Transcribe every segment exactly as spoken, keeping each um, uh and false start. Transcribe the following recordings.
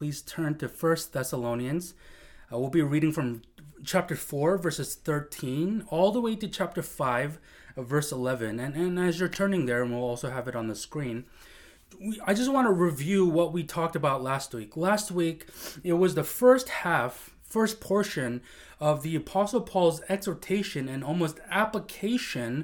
Please turn to First Thessalonians. Uh, we'll be reading from chapter four, verses thirteen, all the way to chapter five, uh, verse eleven. And, and as you're turning there, and we'll also have it on the screen, we, I just want to review what we talked about last week. Last week, it was the first half, first portion of the Apostle Paul's exhortation and almost application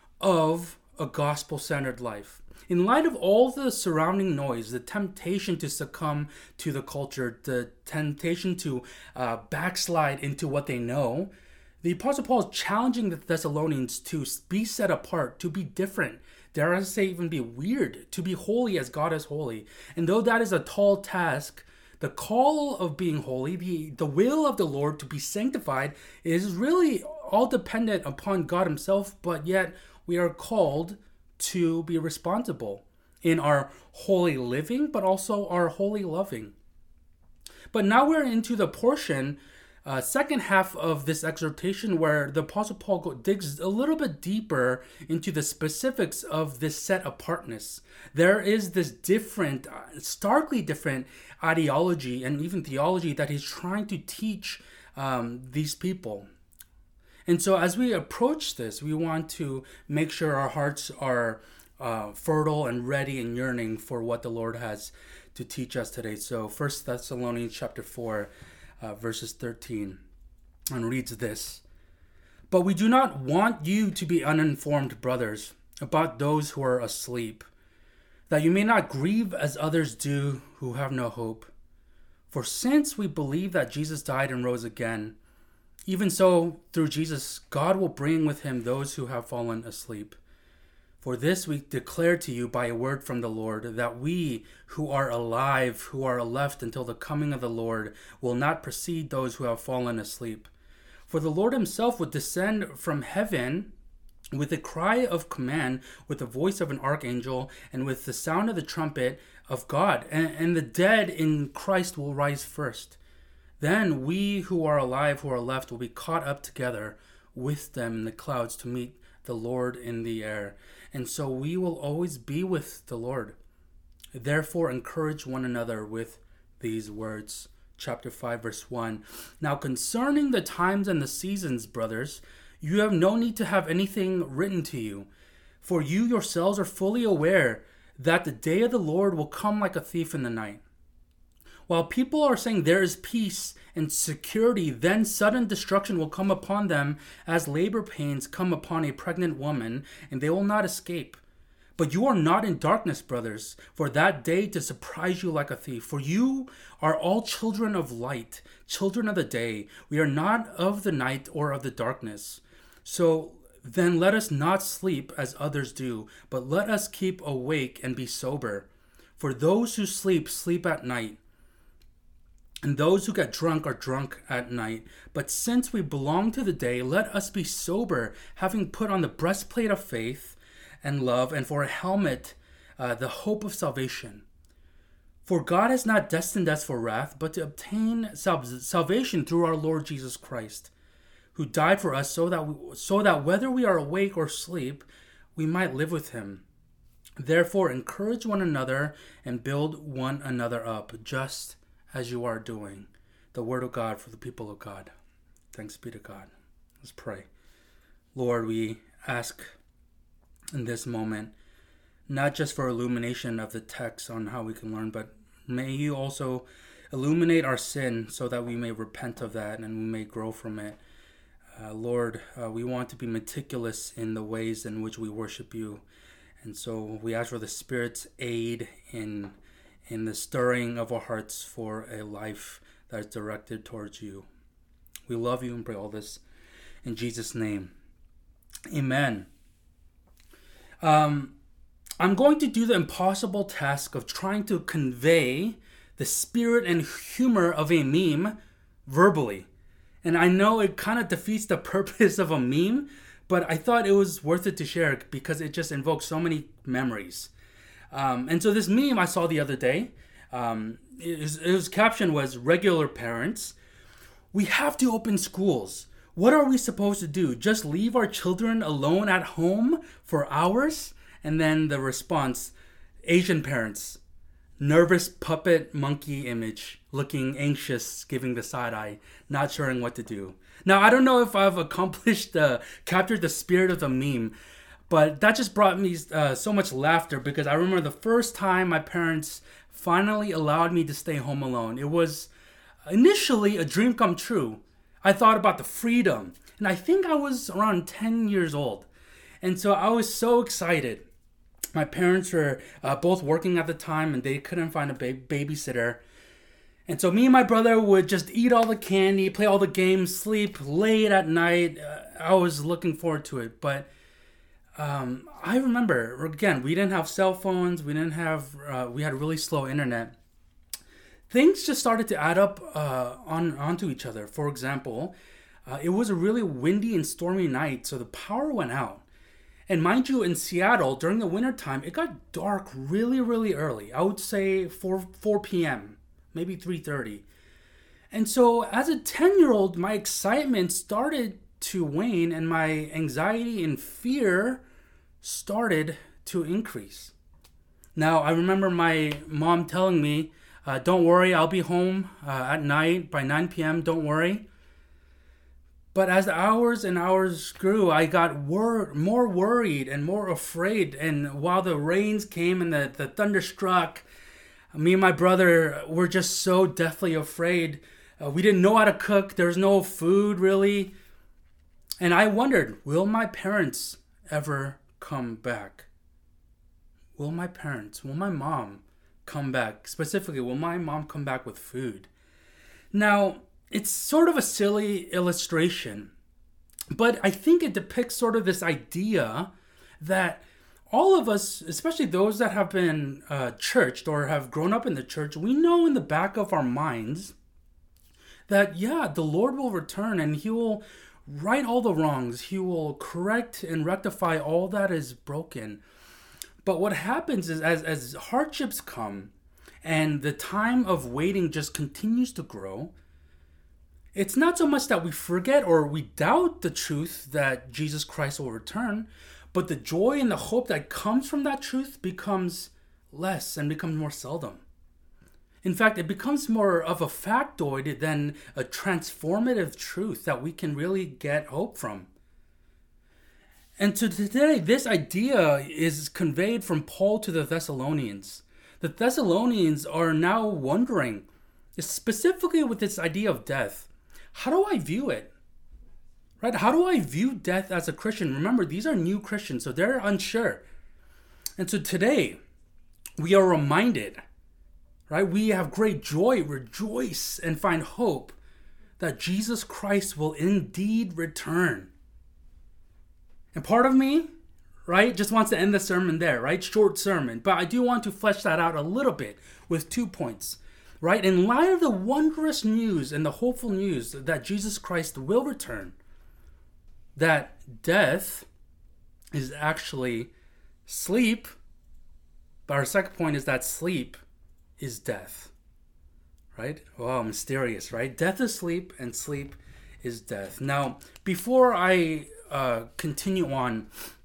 of a gospel-centered life. In light of all the surrounding noise, the temptation to succumb to the culture, the temptation to uh, backslide into what they know, the Apostle Paul is challenging the Thessalonians to be set apart, to be different, dare I say even be weird, to be holy as God is holy. And though that is a tall task, the call of being holy, the, the will of the Lord to be sanctified is really all dependent upon God himself, but yet we are called to be responsible in our holy living, but also our holy loving. But now we're into the portion, uh, second half of this exhortation, where the Apostle Paul go, digs a little bit deeper into the specifics of this set apartness. There is this different, uh, starkly different ideology and even theology that he's trying to teach um, these people. And so as we approach this, we want to make sure our hearts are uh, fertile and ready and yearning for what the Lord has to teach us today. So First Thessalonians chapter four, uh, verses thirteen, and reads this. But we do not want you to be uninformed, brothers, about those who are asleep, that you may not grieve as others do who have no hope. For since we believe that Jesus died and rose again, even so, through Jesus, God will bring with him those who have fallen asleep. For this we declare to you by a word from the Lord, that we who are alive, who are left until the coming of the Lord, will not precede those who have fallen asleep. For the Lord himself would descend from heaven with a cry of command, with the voice of an archangel, and with the sound of the trumpet of God, and, and the dead in Christ will rise first. Then we who are alive, who are left, will be caught up together with them in the clouds to meet the Lord in the air. And so we will always be with the Lord. Therefore, encourage one another with these words. Chapter five, verse one. Now concerning the times and the seasons, brothers, you have no need to have anything written to you. For you yourselves are fully aware that the day of the Lord will come like a thief in the night. While people are saying there is peace and security, then sudden destruction will come upon them as labor pains come upon a pregnant woman, and they will not escape. But you are not in darkness, brothers, for that day to surprise you like a thief. For you are all children of light, children of the day. We are not of the night or of the darkness. So then let us not sleep as others do, but let us keep awake and be sober. For those who sleep, sleep at night. And those who get drunk are drunk at night. But since we belong to the day, let us be sober, having put on the breastplate of faith and love, and for a helmet, uh, the hope of salvation. For God has not destined us for wrath, but to obtain sal- salvation through our Lord Jesus Christ, who died for us so that we, so that whether we are awake or asleep, we might live with him. Therefore, encourage one another and build one another up, just as you are doing. The word of God for the people of God. Thanks be to God. Let's pray. Lord, we ask in this moment, not just for illumination of the text on how we can learn, but may you also illuminate our sin so that we may repent of that and we may grow from it. Uh, Lord, uh, we want to be meticulous in the ways in which we worship you. And so we ask for the Spirit's aid in in the stirring of our hearts for a life that is directed towards you. We love you and pray all this in Jesus' name. Amen. Um, I'm going to do the impossible task of trying to convey the spirit and humor of a meme verbally. And I know it kind of defeats the purpose of a meme, but I thought it was worth it to share because it just invokes so many memories. Um, and so this meme I saw the other day, um, his, his caption was, regular parents, we have to open schools. What are we supposed to do? Just leave our children alone at home for hours? And then the response, Asian parents, nervous puppet monkey image, looking anxious, giving the side eye, not sure what to do. Now, I don't know if I've accomplished, uh, captured the spirit of the meme, but that just brought me uh, so much laughter because I remember the first time my parents finally allowed me to stay home alone. It was initially a dream come true. I thought about the freedom, and I think I was around ten years old. And so I was so excited. My parents were uh, both working at the time, and they couldn't find a ba- babysitter. And so me and my brother would just eat all the candy, play all the games, sleep late at night. Uh, I was looking forward to it. But um, I remember, again, we didn't have cell phones. We didn't have, uh, we had really slow internet. Things just started to add up uh, on onto each other. For example, uh, it was a really windy and stormy night, so the power went out. And mind you, in Seattle, during the wintertime, it got dark really, really early. I would say four p.m., maybe three thirty. And so as a ten-year-old, my excitement started to wane and my anxiety and fear started to increase. Now, I remember my mom telling me, uh, don't worry, I'll be home uh, at night by nine p.m., don't worry. But as the hours and hours grew, I got wor- more worried and more afraid. And while the rains came and the, the thunder struck, me and my brother were just so deathly afraid. Uh, we didn't know how to cook. There was no food, really. And I wondered, will my parents ever come back? Will my parents, will my mom come back? Specifically, will my mom come back with food? Now, it's sort of a silly illustration, but I think it depicts sort of this idea that all of us, especially those that have been uh, churched or have grown up in the church, we know in the back of our minds that, yeah, the Lord will return and he will right all the wrongs. He will correct and rectify all that is broken. But what happens is as, as hardships come and the time of waiting just continues to grow, it's not so much that we forget or we doubt the truth that Jesus Christ will return, but the joy and the hope that comes from that truth becomes less and becomes more seldom. In fact, it becomes more of a factoid than a transformative truth that we can really get hope from. And so today, this idea is conveyed from Paul to the Thessalonians. The Thessalonians are now wondering, specifically with this idea of death, how do I view it? Right? How do I view death as a Christian? Remember, these are new Christians, so they're unsure. And so today, we are reminded, right? We have great joy, rejoice, and find hope that Jesus Christ will indeed return. And part of me, right, just wants to end the sermon there, right? Short sermon. But I do want to flesh that out a little bit with two points. Right? In light of the wondrous news and the hopeful news that Jesus Christ will return, that death is actually sleep, but our second point is that sleep is death. Right? Wow, mysterious, right? Death is sleep and sleep is death. Now, before I uh, continue on,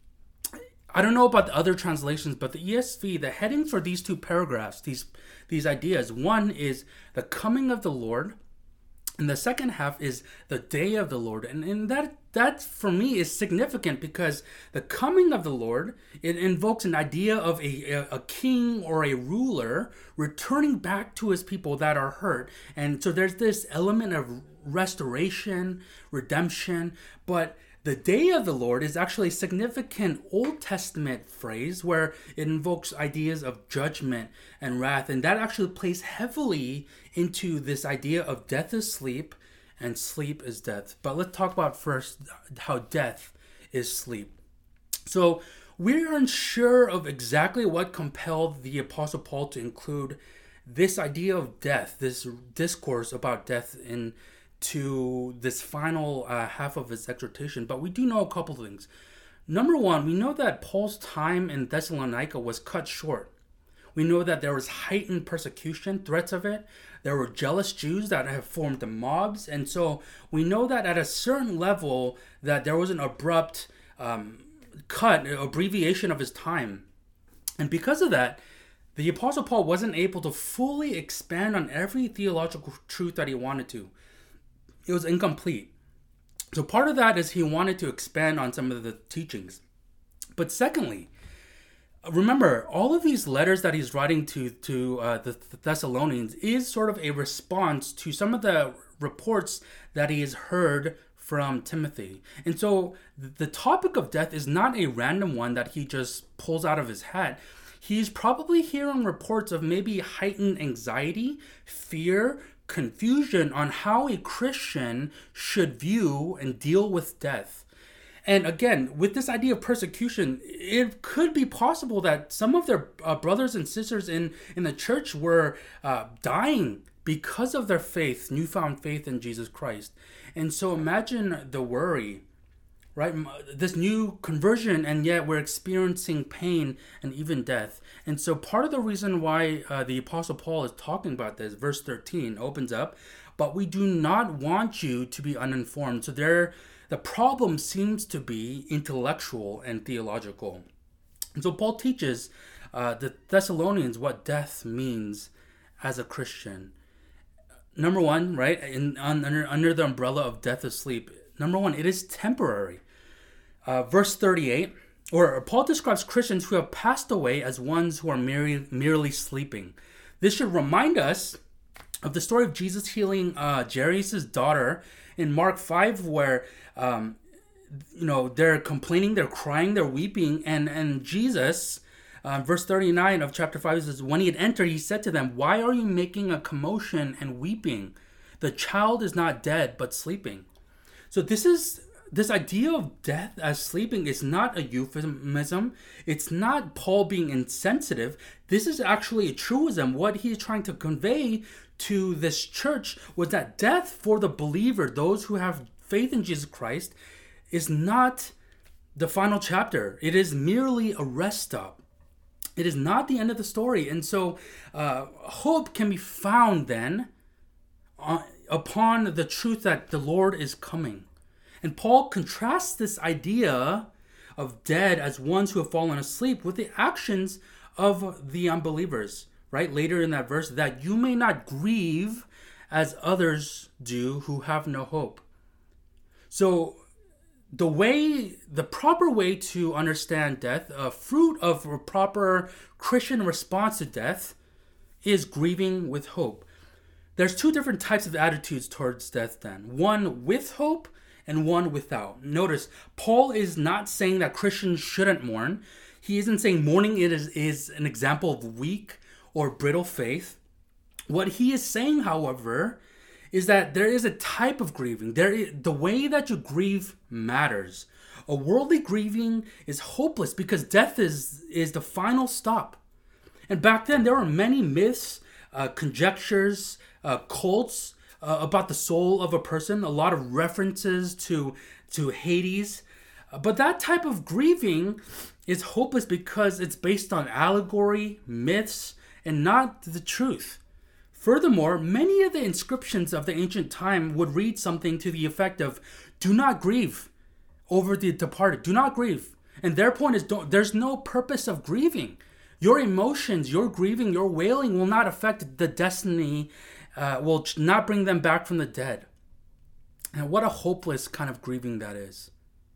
I don't know about the other translations, but the E S V, the headings for these two paragraphs, these these ideas, one is the coming of the Lord, and the second half is the day of the Lord. And, and that, that, for me, is significant because the coming of the Lord, it invokes an idea of a, a, a king or a ruler returning back to his people that are hurt. And so there's this element of restoration, redemption, but the day of the Lord is actually a significant Old Testament phrase where it invokes ideas of judgment and wrath. And that actually plays heavily into this idea of death is sleep and sleep is death. But let's talk about first how death is sleep. So we're unsure of exactly what compelled the Apostle Paul to include this idea of death, this discourse about death in to this final uh, half of his exhortation, but we do know a couple things. Number one, we know that Paul's time in Thessalonica was cut short. We know that there was heightened persecution, threats of it. There were jealous Jews that have formed the mobs, and so we know that at a certain level that there was an abrupt um, cut, abbreviation of his time. And because of that, The Apostle Paul wasn't able to fully expand on every theological truth that he wanted to. It was incomplete. So part of that is he wanted to expand on some of the teachings. But secondly, remember, all of these letters that he's writing to, to uh, the Thessalonians is sort of a response to some of the reports that he has heard from Timothy. And so the topic of death is not a random one that he just pulls out of his hat. He's probably hearing reports of maybe heightened anxiety, fear, confusion on how a Christian should view and deal with death. And again, with this idea of persecution, it could be possible that some of their uh, brothers and sisters in, in the church were uh, dying because of their faith, newfound faith in Jesus Christ. And so imagine the worry, right? This new conversion, and yet we're experiencing pain and even death. And so part of the reason why uh, the Apostle Paul is talking about this, verse thirteen opens up, but we do not want you to be uninformed. So there, the problem seems to be intellectual and theological. And so Paul teaches uh, the Thessalonians what death means as a Christian. Number one, right, in, on, under, under the umbrella of death asleep, number one, it is temporary. Uh, verse thirty-eight, or Paul describes Christians who have passed away as ones who are merely, merely sleeping. This should remind us of the story of Jesus healing uh, Jairus' daughter in Mark five, where um, you know they're complaining, they're crying, they're weeping, and and Jesus, uh, verse thirty-nine of chapter five says, when he had entered, he said to them, "Why are you making a commotion and weeping? The child is not dead, but sleeping." So this is this idea of death as sleeping is not a euphemism. It's not Paul being insensitive. This is actually a truism. What he's trying to convey to this church was that death for the believer, those who have faith in Jesus Christ, is not the final chapter. It is merely a rest stop. It is not the end of the story. And so uh, hope can be found then uh, upon the truth that the Lord is coming. And Paul contrasts this idea of dead as ones who have fallen asleep with the actions of the unbelievers, right? Later in that verse, that you may not grieve as others do who have no hope. So the way, the proper way to understand death, a fruit of a proper Christian response to death, is grieving with hope. There's two different types of attitudes towards death then. One with hope and one without. Notice, Paul is not saying that Christians shouldn't mourn. He isn't saying mourning is, is an example of weak or brittle faith. What he is saying, however, is that there is a type of grieving. There is, the way that you grieve matters. A worldly grieving is hopeless because death is, is the final stop. And back then, there were many myths, uh, conjectures, uh, cults, Uh, about the soul of a person, a lot of references to to Hades. Uh, but that type of grieving is hopeless because it's based on allegory, myths, and not the truth. Furthermore, many of the inscriptions of the ancient time would read something to the effect of, "Do not grieve over the departed. Do not grieve." And their point is, don't, there's no purpose of grieving. Your emotions, your grieving, your wailing will not affect the destiny Uh, will not bring them back from the dead. And what a hopeless kind of grieving that is.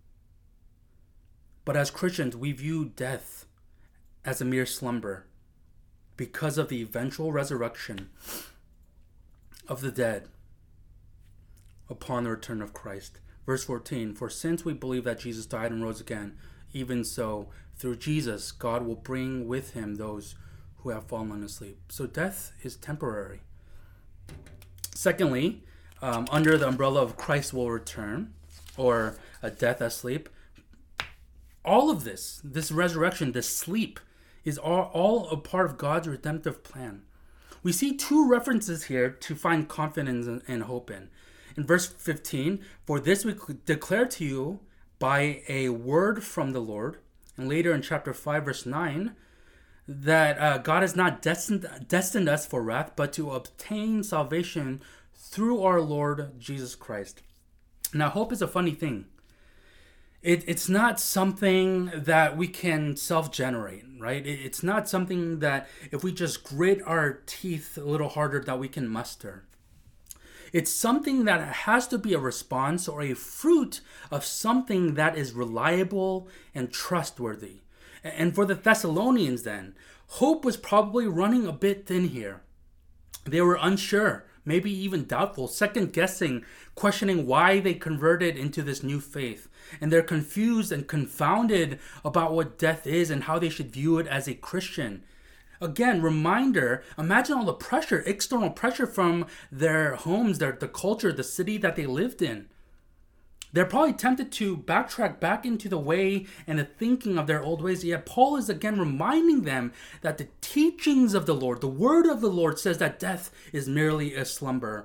But as Christians, we view death as a mere slumber because of the eventual resurrection of the dead upon the return of Christ. Verse fourteen, for since we believe that Jesus died and rose again, even so, through Jesus, God will bring with him those who have fallen asleep. So death is temporary. Secondly, um, under the umbrella of Christ will return, or a death asleep, all of this, this resurrection, this sleep, is all, all a part of God's redemptive plan. We see two references here to find confidence and, and hope in. In verse fifteen, for this we declare to you by a word from the Lord. And later in chapter five, verse nine, that uh, God has not destined, destined us for wrath, but to obtain salvation through our Lord Jesus Christ. Now, hope is a funny thing. It, it's not something that we can self-generate, right? It, it's not something that if we just grit our teeth a little harder that we can muster. It's something that has to be a response or a fruit of something that is reliable and trustworthy. And for the Thessalonians then, hope was probably running a bit thin here. They were unsure, maybe even doubtful, second guessing, questioning why they converted into this new faith. And they're confused and confounded about what death is and how they should view it as a Christian. Again, reminder, imagine all the pressure, external pressure from their homes, their the culture, the city that they lived in. They're probably tempted to backtrack back into the way and the thinking of their old ways. Yet Paul is again reminding them that the teachings of the Lord, the word of the Lord says that death is merely a slumber.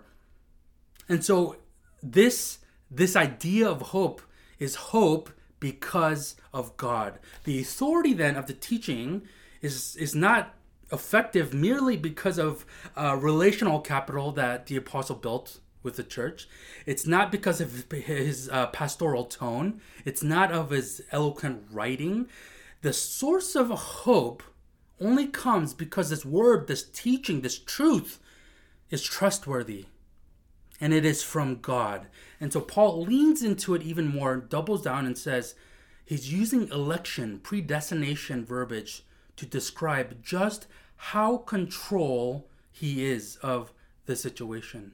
And so this, this idea of hope is hope because of God. The authority then of the teaching is, is not effective merely because of uh, relational capital that the apostle built with the church. It's not because of his uh, pastoral tone. It's not of his eloquent writing. The source of hope only comes because this word, this teaching, this truth is trustworthy. And it is from God. And so Paul leans into it even more, doubles down and says he's using election, predestination verbiage to describe just how control he is of the situation.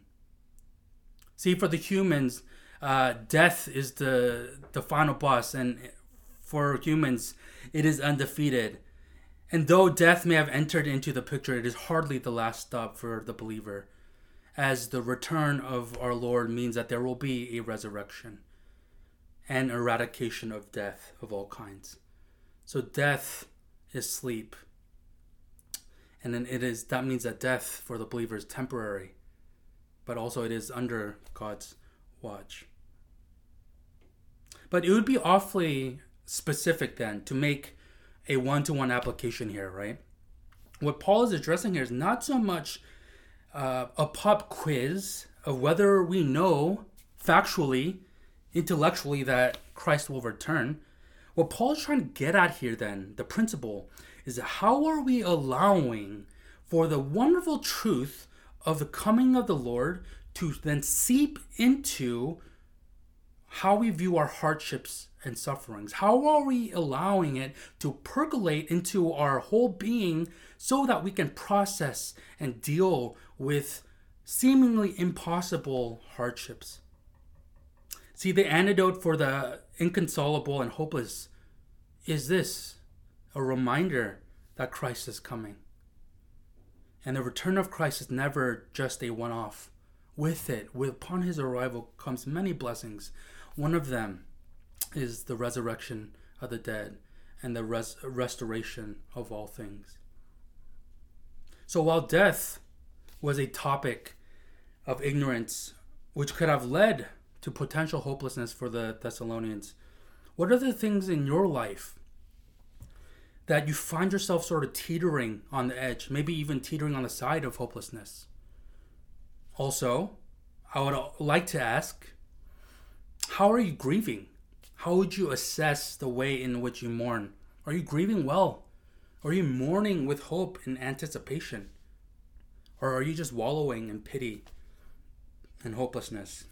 See, for the humans, uh, death is the, the final boss, and for humans, it is undefeated. And though death may have entered into the picture, it is hardly the last stop for the believer, as the return of our Lord means that there will be a resurrection and eradication of death of all kinds. So death is sleep. And then it is that means that death for the believer is temporary, but also it is under God's watch. But it would be awfully specific then to make a one-to-one application here, right? What Paul is addressing here is not so much uh, a pop quiz of whether we know factually, intellectually that Christ will return. What Paul is trying to get at here then, the principle, is how are we allowing for the wonderful truth of the coming of the Lord to then seep into how we view our hardships and sufferings? How are we allowing it to percolate into our whole being so that we can process and deal with seemingly impossible hardships? See, the antidote for the inconsolable and hopeless is this: a reminder that Christ is coming. And the return of Christ is never just a one-off. With it, with, upon his arrival comes many blessings. One of them is the resurrection of the dead and the res- restoration of all things. So while death was a topic of ignorance which could have led to potential hopelessness for the Thessalonians, what are the things in your life that you find yourself sort of teetering on the edge, maybe even teetering on the side of hopelessness? Also, I would like to ask, how are you grieving? How would you assess the way in which you mourn? Are you grieving well? Are you mourning with hope and anticipation? Or are you just wallowing in pity and hopelessness?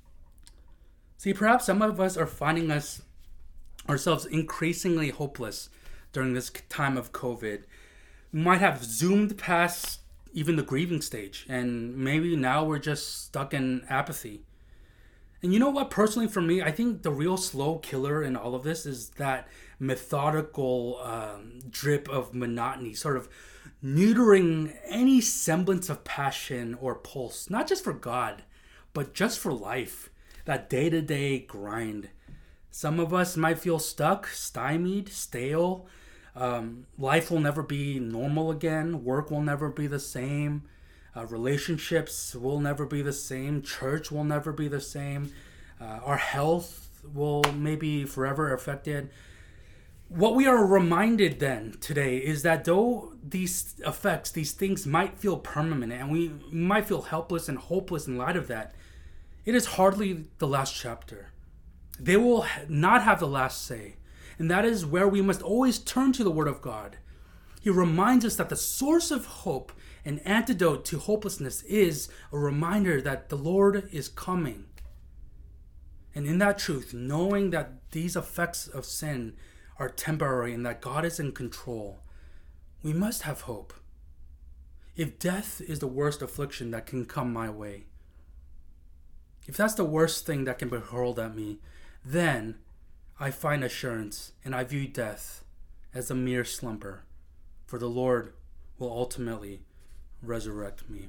See, perhaps some of us are finding us ourselves increasingly hopeless during this time of COVID. We might have zoomed past even the grieving stage, and maybe now we're just stuck in apathy. And you know what, personally for me, I think the real slow killer in all of this is that methodical um, drip of monotony, sort of neutering any semblance of passion or pulse, not just for God, but just for life, that day-to-day grind. Some of us might feel stuck, stymied, stale. Um, life will never be normal again. Work will never be the same. Uh, relationships will never be the same. Church will never be the same. Uh, our health will maybe forever affected. What we are reminded then today is that though these effects, these things might feel permanent and we might feel helpless and hopeless in light of that, it is hardly the last chapter. They will not have the last say. And that is where we must always turn to the Word of God. He reminds us that the source of hope, an antidote to hopelessness, is a reminder that the Lord is coming. And in that truth, knowing that these effects of sin are temporary and that God is in control, we must have hope. If death is the worst affliction that can come my way, if that's the worst thing that can be hurled at me, then I find assurance and I view death as a mere slumber, for the Lord will ultimately resurrect me.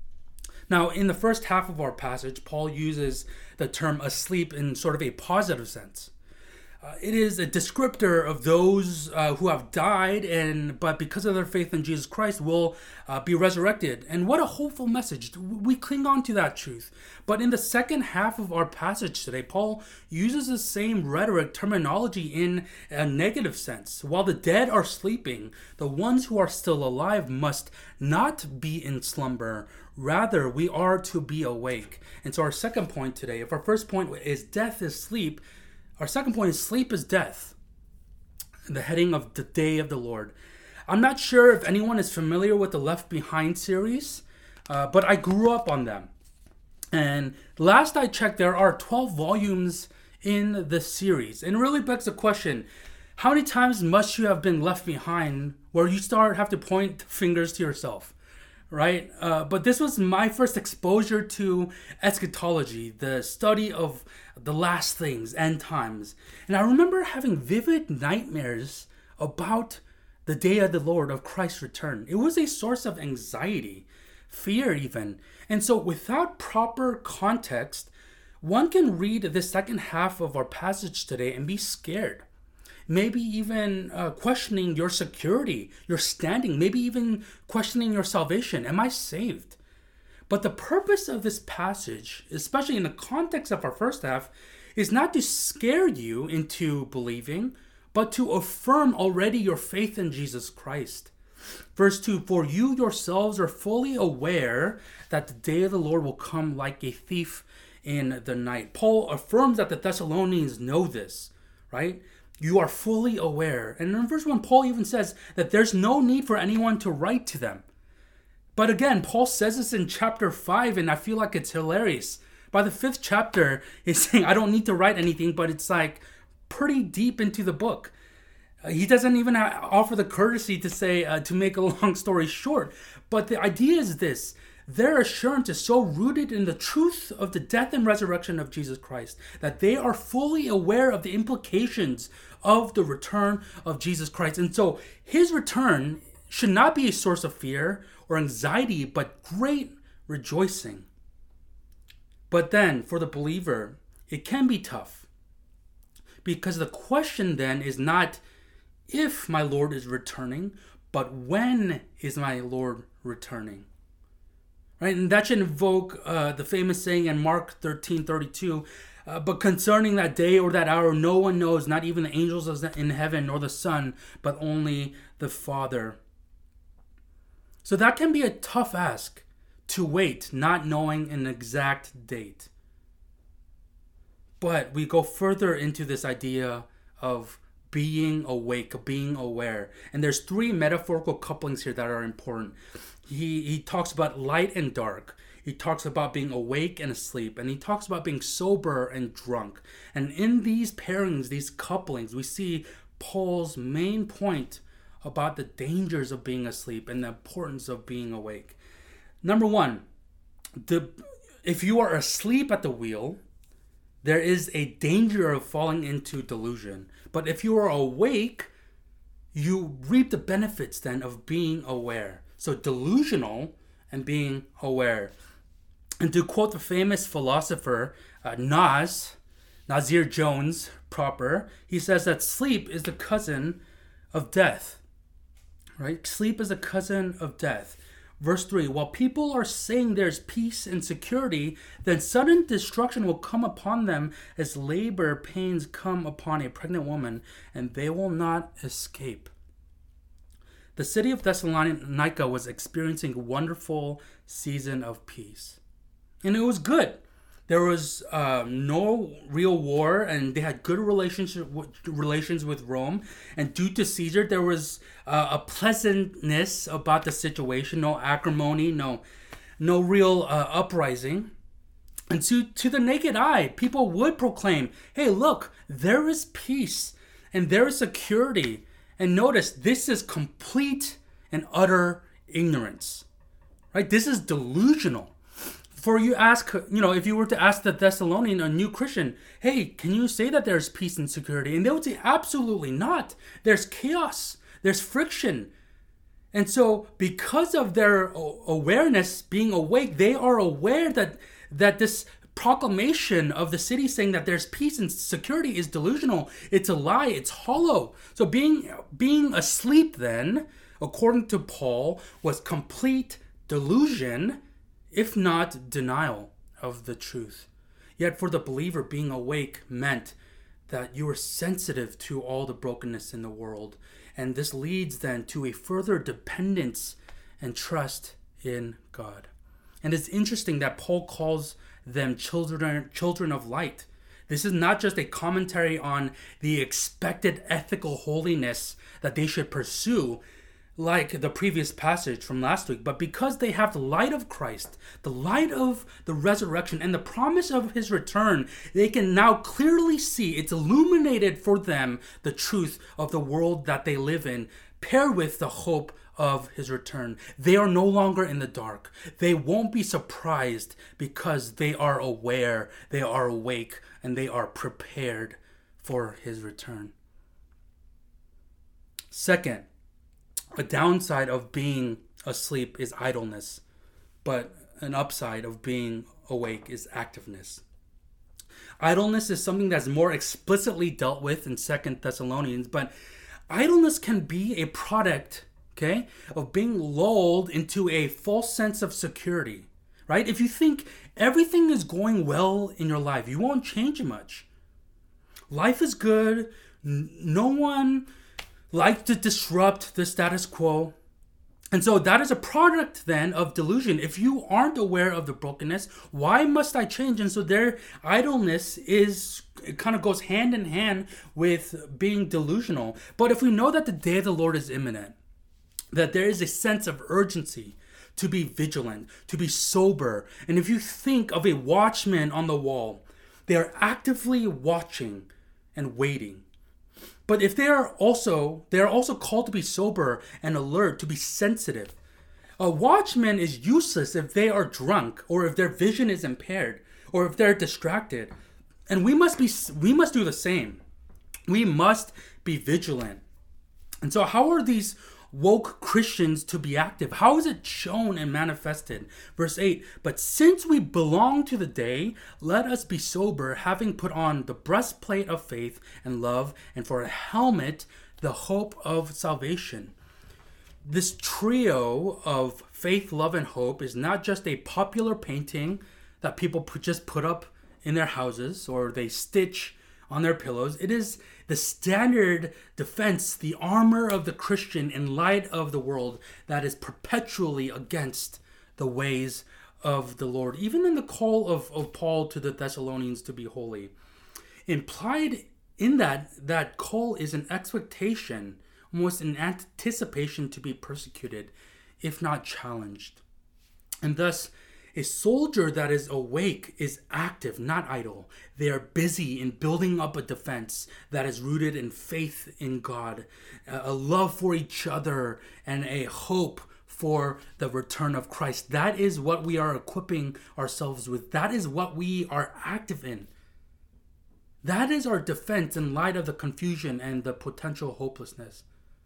Now, in the first half of our passage, Paul uses the term asleep in sort of a positive sense. Uh, it is a descriptor of those uh, who have died, and but because of their faith in Jesus Christ will uh, be resurrected. And what a hopeful message. We cling on to that truth. But in the second half of our passage today, Paul uses the same rhetoric, terminology in a negative sense. While the dead are sleeping, the ones who are still alive must not be in slumber. Rather, we are to be awake. And so our second point today, if our first point is death is sleep, our second point is sleep is death. The heading of the day of the Lord. I'm not sure if anyone is familiar with the Left Behind series, uh, but I grew up on them. And last I checked, there are twelve volumes in the series. And it really begs the question, how many times must you have been left behind where you start have to point fingers to yourself? Right? Uh, but this was my first exposure to eschatology, the study of the last things, end times. And I remember having vivid nightmares about the day of the Lord, of Christ's return. It was a source of anxiety, fear even. And so without proper context, one can read the second half of our passage today and be scared. Maybe even uh, questioning your security, your standing, maybe even questioning your salvation. Am I saved? But the purpose of this passage, especially in the context of our first half, is not to scare you into believing, but to affirm already your faith in Jesus Christ. Verse two, for you yourselves are fully aware that the day of the Lord will come like a thief in the night. Paul affirms that the Thessalonians know this, right? You are fully aware. And in verse one, Paul even says that there's no need for anyone to write to them. But again, Paul says this in chapter five, and I feel like it's hilarious. By the fifth chapter, he's saying, I don't need to write anything, but it's like pretty deep into the book. Uh, he doesn't even offer the courtesy to say, uh, to make a long story short. But the idea is this. Their assurance is so rooted in the truth of the death and resurrection of Jesus Christ that they are fully aware of the implications of the return of Jesus Christ. And so his return should not be a source of fear or anxiety, but great rejoicing. But then for the believer, it can be tough, because the question then is not if my Lord is returning, but when is my Lord returning? Right, and that should invoke uh, the famous saying in Mark thirteen thirty-two, uh, but concerning that day or that hour, no one knows, not even the angels in heaven, nor the Son, but only the Father. So that can be a tough ask, to wait, not knowing an exact date. But we go further into this idea of being awake, being aware. And there's three metaphorical couplings here that are important. He he talks about light and dark. He talks about being awake and asleep. And he talks about being sober and drunk. And in these pairings, these couplings, we see Paul's main point about the dangers of being asleep and the importance of being awake. Number one, the, if you are asleep at the wheel, there is a danger of falling into delusion. But if you are awake, you reap the benefits then of being aware. So delusional and being aware. And to quote the famous philosopher uh, Nas, Nazir Jones proper, he says that sleep is the cousin of death. Right? Sleep is a cousin of death. Verse three, while people are saying there's peace and security, then sudden destruction will come upon them as labor pains come upon a pregnant woman, and they will not escape. The city of Thessalonica was experiencing a wonderful season of peace. And it was good. There was uh, no real war, and they had good relationship with, relations with Rome. And due to Caesar, there was uh, a pleasantness about the situation. No acrimony, no, no real uh, uprising. And to to the naked eye, people would proclaim, "Hey, look, there is peace and there is security." And notice, this is complete and utter ignorance, right? This is delusional. For you ask, you know, if you were to ask the Thessalonian, a new Christian, hey, can you say that there's peace and security? And they would say, absolutely not. There's chaos. There's friction. And so because of their awareness, being awake, they are aware that, that this proclamation of the city saying that there's peace and security is delusional. It's a lie. It's hollow. So being, being asleep then, according to Paul, was complete delusion, if not denial of the truth. Yet for the believer, being awake meant that you are sensitive to all the brokenness in the world. And this leads then to a further dependence and trust in God. And it's interesting that Paul calls them children, children of light. This is not just a commentary on the expected ethical holiness that they should pursue, like the previous passage from last week, but because they have the light of Christ, the light of the resurrection, and the promise of his return, they can now clearly see, it's illuminated for them, the truth of the world that they live in, paired with the hope of his return. They are no longer in the dark. They won't be surprised because they are aware, they are awake, and they are prepared for his return. Second, a downside of being asleep is idleness, but an upside of being awake is activeness. Idleness is something that's more explicitly dealt with in Second Thessalonians, but idleness can be a product, okay, of being lulled into a false sense of security, right? If you think everything is going well in your life, you won't change much. Life is good. No one like to disrupt the status quo. And so that is a product then of delusion. If you aren't aware of the brokenness, why must I change? And so their idleness is, it kind of goes hand in hand with being delusional. But if we know that the day of the Lord is imminent, that there is a sense of urgency to be vigilant, to be sober. And if you think of a watchman on the wall, they are actively watching and waiting. But if they are also, they are also called to be sober and alert, to be sensitive. A watchman is useless if they are drunk, or if their vision is impaired, or if they're distracted. And we must be, we must do the same. We must be vigilant. And so how are these woke Christians to be active? How is it shown and manifested? Verse eight, but since we belong to the day, let us be sober, having put on the breastplate of faith and love, and for a helmet, the hope of salvation. This trio of faith, love, and hope is not just a popular painting that people put, just put up in their houses or they stitch on their pillows. It is the standard defense, the armor of the Christian in light of the world that is perpetually against the ways of the Lord. Even in the call of, of Paul to the Thessalonians to be holy, implied in that, that call is an expectation, almost an anticipation to be persecuted, if not challenged. And thus, a soldier that is awake is active, not idle. They are busy in building up a defense that is rooted in faith in God, a love for each other, and a hope for the return of Christ. That is what we are equipping ourselves with. That is what we are active in. That is our defense in light of the confusion and the potential hopelessness.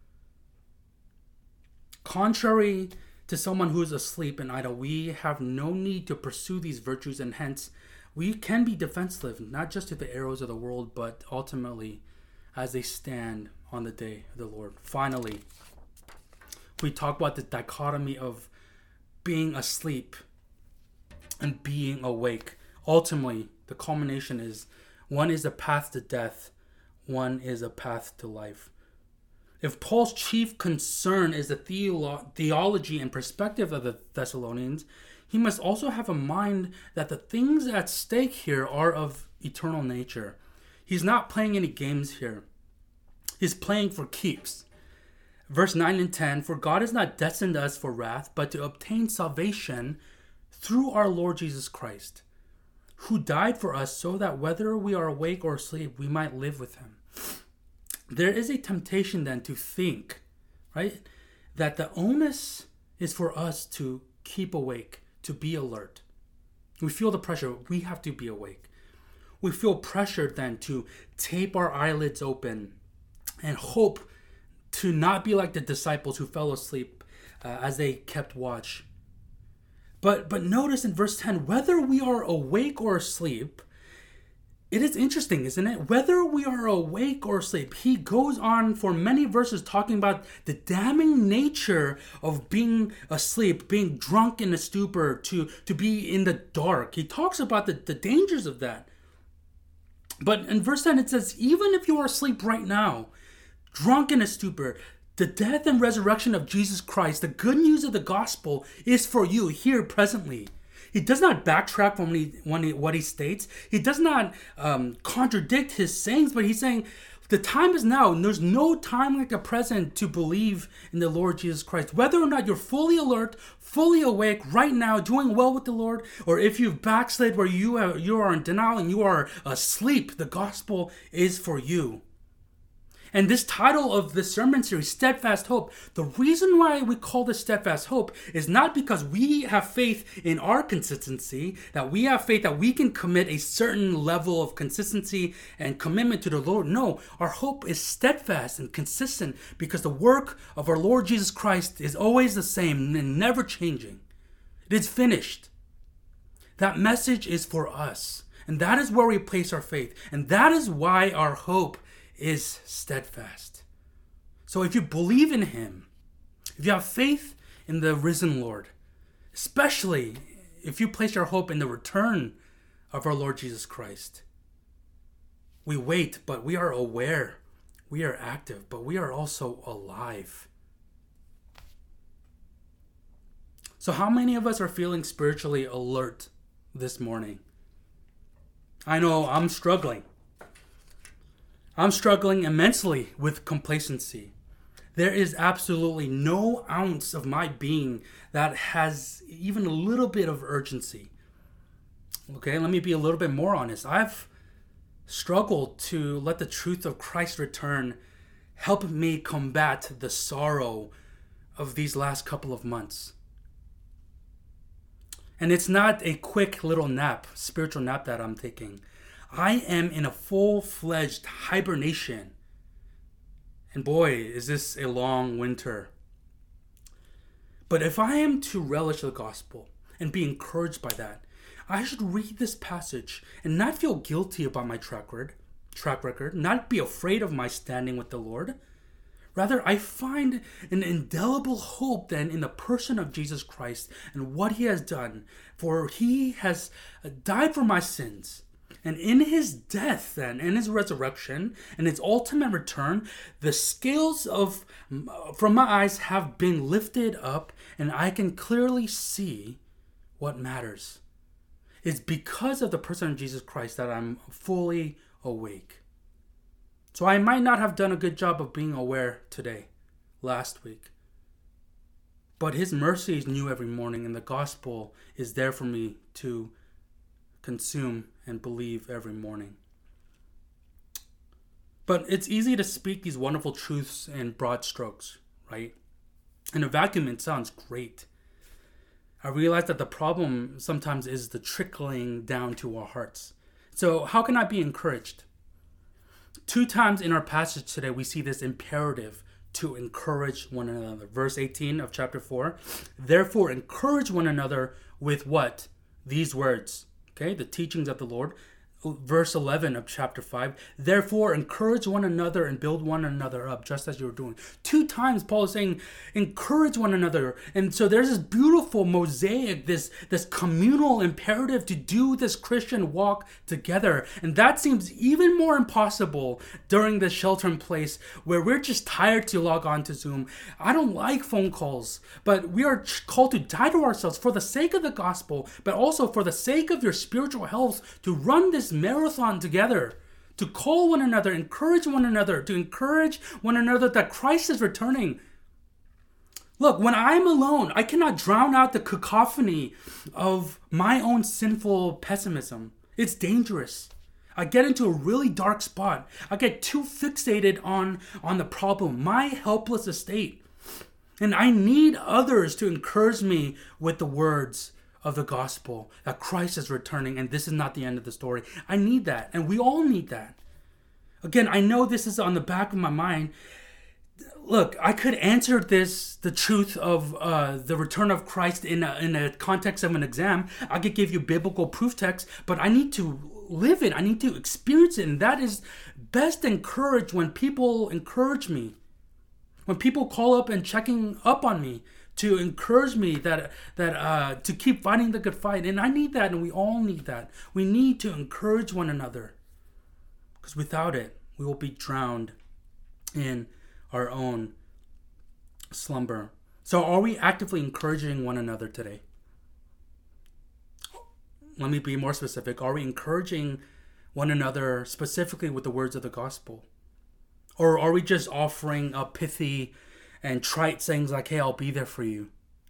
Contrary to someone who is asleep and idle, we have no need to pursue these virtues, and hence we can be defensive, not just to the arrows of the world, but ultimately as they stand on the day of the Lord. Finally, we talk about the dichotomy of being asleep and being awake. Ultimately, the culmination is one is a path to death, one is a path to life. If Paul's chief concern is the theolo- theology and perspective of the Thessalonians, he must also have a mind that the things at stake here are of eternal nature. He's not playing any games here. He's playing for keeps. Verse nine and ten, for God has not destined us for wrath, but to obtain salvation through our Lord Jesus Christ, who died for us so that whether we are awake or asleep, we might live with him. There is a temptation then to think, right, that the onus is for us to keep awake, to be alert. We feel the pressure. We have to be awake. We feel pressured then to tape our eyelids open and hope to not be like the disciples who fell asleep uh, as they kept watch. But but notice in verse ten, whether we are awake or asleep, it is interesting, isn't it? Whether we are awake or asleep, he goes on for many verses talking about the damning nature of being asleep, being drunk in a stupor, to, to be in the dark. He talks about the, the dangers of that. But in verse ten, it says, even if you are asleep right now, drunk in a stupor, the death and resurrection of Jesus Christ, the good news of the gospel, is for you here presently. He does not backtrack from when he, when he, what he states. He does not um, contradict his sayings, but he's saying the time is now, and there's no time like the present to believe in the Lord Jesus Christ. Whether or not you're fully alert, fully awake right now, doing well with the Lord, or if you've backslid where you are, you are in denial and you are asleep, the gospel is for you. And this title of this sermon series, Steadfast Hope, the reason why we call this Steadfast Hope is not because we have faith in our consistency, that we have faith that we can commit a certain level of consistency and commitment to the Lord. No, our hope is steadfast and consistent because the work of our Lord Jesus Christ is always the same and never changing. It is finished. That message is for us. And that is where we place our faith. And that is why our hope is steadfast. So if you believe in him, if you have faith in the risen Lord, especially if you place your hope in the return of our Lord Jesus Christ, we wait, but we are aware. We are active, but we are also alive. So how many of us are feeling spiritually alert this morning? I know I'm struggling. I'm struggling immensely with complacency. There is absolutely no ounce of my being that has even a little bit of urgency. Okay, let me be a little bit more honest. I've struggled to let the truth of Christ's return help me combat the sorrow of these last couple of months. And it's not a quick little nap, spiritual nap that I'm taking. I am in a full-fledged hibernation. And boy, is this a long winter. But if I am to relish the gospel and be encouraged by that, I should read this passage and not feel guilty about my track record, track record, not be afraid of my standing with the Lord. Rather, I find an indelible hope then in the person of Jesus Christ and what he has done. For he has died for my sins. And in his death then, and his resurrection, and his ultimate return, the scales of from my eyes have been lifted up, and I can clearly see what matters. It's because of the person of Jesus Christ that I'm fully awake. So I might not have done a good job of being aware today, last week. But his mercy is new every morning, and the gospel is there for me to consume and believe every morning. But it's easy to speak these wonderful truths in broad strokes, right? In a vacuum, it sounds great. I realize that the problem sometimes is the trickling down to our hearts. So how can I be encouraged? Two times in our passage today, we see this imperative to encourage one another. Verse eighteen of chapter four, therefore encourage one another with what? These words. Okay, the teachings of the Lord. verse eleven of chapter five. Therefore, encourage one another and build one another up, just as you're doing. Two times Paul is saying, encourage one another. And so there's this beautiful mosaic, this, this communal imperative to do this Christian walk together. And that seems even more impossible during the shelter in place where we're just tired to log on to Zoom. I don't like phone calls, but we are called to die to ourselves for the sake of the gospel, but also for the sake of your spiritual health, to run this marathon together, to call one another, encourage one another, to encourage one another that Christ is returning. Look, when I'm alone, I cannot drown out the cacophony of my own sinful pessimism. It's dangerous. I get into a really dark spot. I get too fixated on, on the problem, my helpless estate. And I need others to encourage me with the words of the gospel, that Christ is returning and this is not the end of the story. I need that, and we all need that. Again, I know this is on the back of my mind. Look, I could answer this, the truth of uh, the return of Christ in a, in a context of an exam. I could give you biblical proof text, but I need to live it. I need to experience it, and that is best encouraged when people encourage me. When people call up and checking up on me, to encourage me that that uh, to keep fighting the good fight. And I need that, and we all need that. We need to encourage one another, because without it, we will be drowned in our own slumber. So are we actively encouraging one another today? Let me be more specific. Are we encouraging one another specifically with the words of the gospel? Or are we just offering a pithy and trite sayings like, hey, I'll be there for you?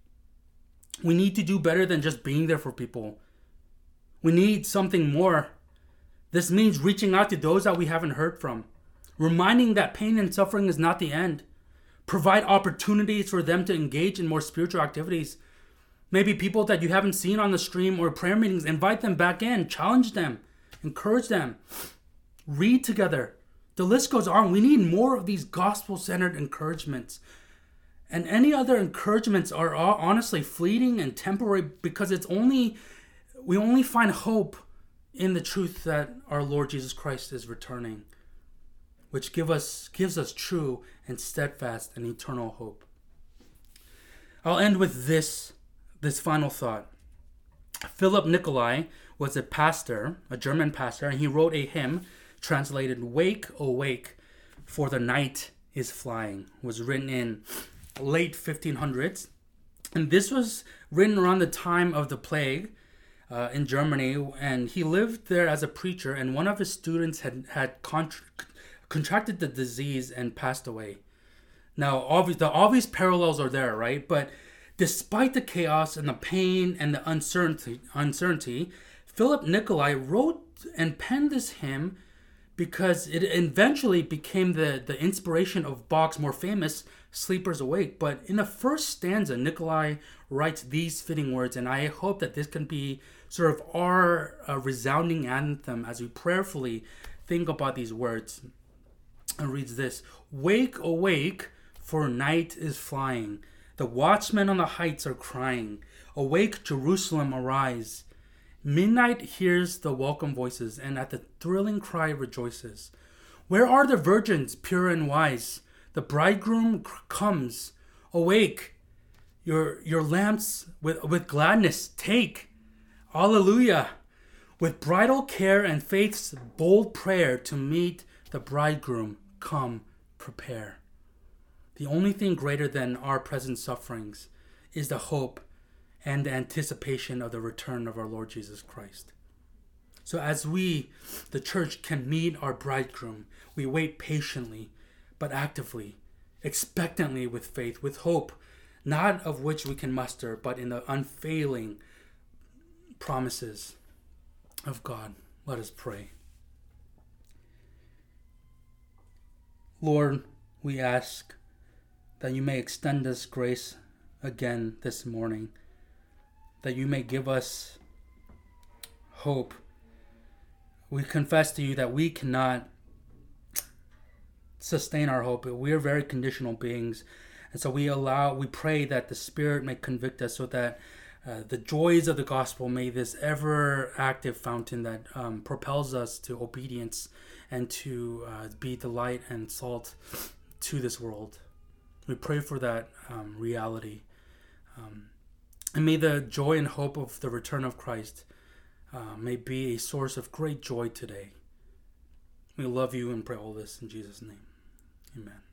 We need to do better than just being there for people. We need something more. This means reaching out to those that we haven't heard from, reminding that pain and suffering is not the end. Provide opportunities for them to engage in more spiritual activities. Maybe people that you haven't seen on the stream or prayer meetings, invite them back in, challenge them, encourage them, read together. The list goes on. We need more of these gospel-centered encouragements. And any other encouragements are honestly fleeting and temporary, because it's only we only find hope in the truth that our Lord Jesus Christ is returning, which give us gives us true and steadfast and eternal hope. I'll end with this, this final thought. Philip Nicolai was a pastor, a German pastor, and he wrote a hymn translated "Wake, Awake, for the night is flying." It was written in late fifteen hundreds. And this was written around the time of the plague uh, in Germany. And he lived there as a preacher. And one of his students had, had contra- contracted the disease and passed away. Now, obvious, the obvious parallels are there, right? But despite the chaos and the pain and the uncertainty, uncertainty, Philip Nicolai wrote and penned this hymn because it eventually became the, the inspiration of Bach's more famous Sleepers Awake. But in the first stanza, Nicolai writes these fitting words, and I hope that this can be sort of our uh, resounding anthem as we prayerfully think about these words. And reads this: "Wake, awake, for night is flying. The watchmen on the heights are crying. Awake, Jerusalem, arise. Midnight hears the welcome voices, and at the thrilling cry rejoices. Where are the virgins, pure and wise? The bridegroom comes. Awake, your your lamps with, with gladness take. Alleluia! With bridal care and faith's bold prayer to meet the bridegroom, come, prepare." The only thing greater than our present sufferings is the hope and the anticipation of the return of our Lord Jesus Christ. So as we, the church, can meet our bridegroom, we wait patiently, but actively, expectantly with faith, with hope, not of which we can muster, but in the unfailing promises of God. Let us pray. Lord, we ask that you may extend this grace again this morning, that you may give us hope. We confess to you that we cannot sustain our hope. We are very conditional beings, and so we allow, we pray that the Spirit may convict us so that uh, the joys of the gospel. May this ever active fountain that um, propels us to obedience and to uh, be the light and salt to this world. We pray for that um, reality. Um, and may the joy and hope of the return of Christ uh, may be a source of great joy today. We love you and pray all this in Jesus' name. Amen.